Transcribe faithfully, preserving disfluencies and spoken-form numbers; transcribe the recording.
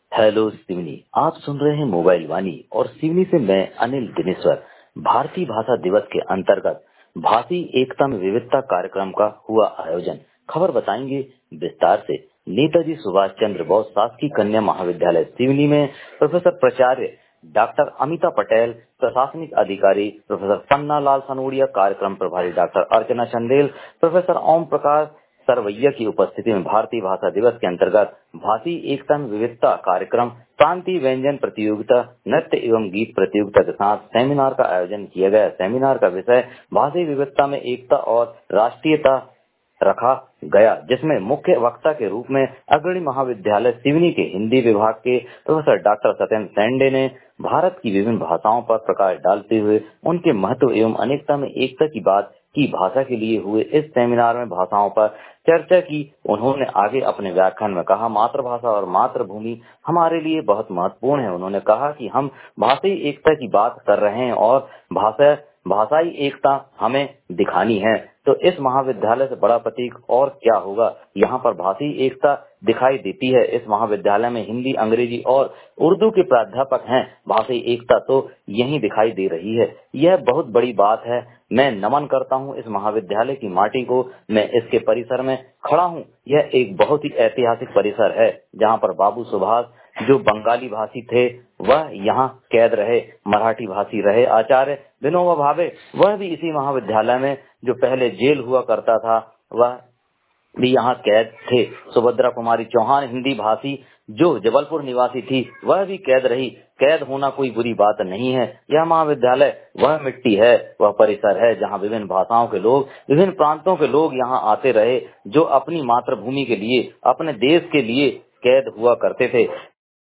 Hello Seoni. आप सुन रहे हैं मोबाइल वाणी और सिवनी से मैं अनिल दिनेश्वर। भारतीय भाषा दिवस के अंतर्गत भाषी एकता में विविधता कार्यक्रम का हुआ आयोजन। खबर बताएंगे विस्तार से। नेताजी सुभाष चंद्र बोस शासकीय कन्या महाविद्यालय सिवनी में प्रोफेसर प्राचार्य डॉक्टर अमिता पटेल, प्रशासनिक अधिकारी प्रोफेसर पन्ना लाल सनोडिया, कार्यक्रम प्रभारी डॉक्टर अर्चना चंदेल, प्रोफेसर ओम प्रकाश सरवैया की उपस्थिति में भारतीय भाषा दिवस के अंतर्गत भाषी एकता में विविधता कार्यक्रम, प्रांतीय व्यंजन प्रतियोगिता, नृत्य एवं गीत प्रतियोगिता के साथ सेमिनार का आयोजन किया गया। सेमिनार का विषय भाषी विविधता में एकता और राष्ट्रीयता रखा गया, जिसमें मुख्य वक्ता के रूप में अग्रणी महाविद्यालय सिवनी के हिंदी विभाग के प्रोफेसर डॉक्टर सत्येंद्र सेंडे ने भारत की विभिन्न भाषाओं पर प्रकाश डालते हुए उनके महत्व एवं अनेकता में एकता की बात की। भाषा के लिए हुए इस सेमिनार में भाषाओं पर चर्चा की। उन्होंने आगे अपने व्याख्यान में कहा, मातृभाषा और मातृभूमि हमारे लिए बहुत महत्वपूर्ण है। उन्होंने कहा कि हम भाषाई एकता की बात कर रहे हैं और भाषा भाषाई एकता हमें दिखानी है, तो इस महाविद्यालय से बड़ा प्रतीक और क्या होगा। यहाँ पर भाषाई एकता दिखाई देती है। इस महाविद्यालय में हिंदी, अंग्रेजी और उर्दू के प्राध्यापक हैं। भाषाई एकता तो यहीं दिखाई दे रही है। यह बहुत बड़ी बात है। मैं नमन करता हूँ इस महाविद्यालय की माटी को। मैं इसके परिसर में खड़ा हूँ। यह एक बहुत ही ऐतिहासिक परिसर है, जहाँ पर बाबू सुभाष जो बंगाली भाषी थे वह यहाँ कैद रहे, मराठी भाषी रहे। आचार्य विनोबा भावे वह भी इसी महाविद्यालय में, जो पहले जेल हुआ करता था, वह भी यहाँ कैद थे। सुभद्रा कुमारी चौहान हिंदी भाषी जो जबलपुर निवासी थी, वह भी कैद रही। कैद होना कोई बुरी बात नहीं है। यह महाविद्यालय वह मिट्टी है, वह परिसर है जहाँ विभिन्न भाषाओं के लोग, विभिन्न प्रांतों के लोग यहाँ आते रहे, जो अपनी मातृभूमि के लिए, अपने देश के लिए कैद हुआ करते थे।